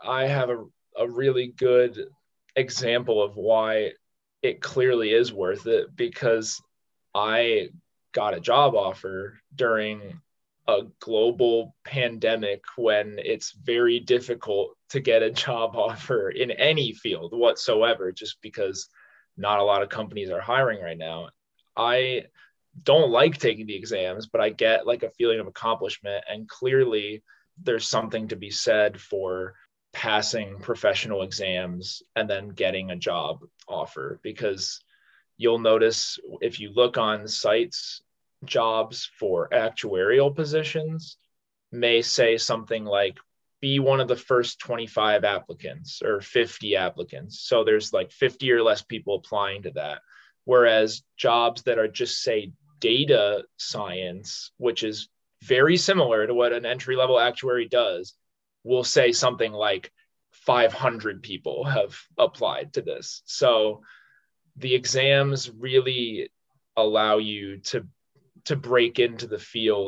I have a really good example of why it clearly is worth it because I got a job offer during a global pandemic when it's very difficult to get a job offer in any field whatsoever, just because not a lot of companies are hiring right now. I don't like taking the exams, but I get like a feeling of accomplishment. And clearly, there's something to be said for passing professional exams and then getting a job offer because you'll notice if you look on sites, jobs for actuarial positions may say something like be one of the first 25 applicants or 50 applicants. So there's like 50 or less people applying to that. Whereas jobs that are just say data science, which is very similar to what an entry level actuary does, will say something like 500 people have applied to this. So the exams really allow you to break into the field